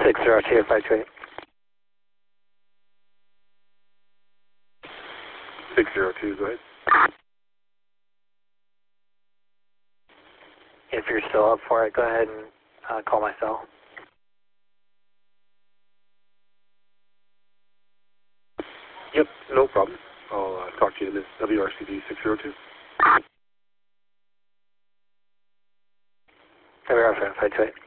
602, 528. 602, go ahead. If you're still up for it, go ahead and call my cell. Yep, no problem. I'll talk to you in a minute. WRCD 602. WRCD 528.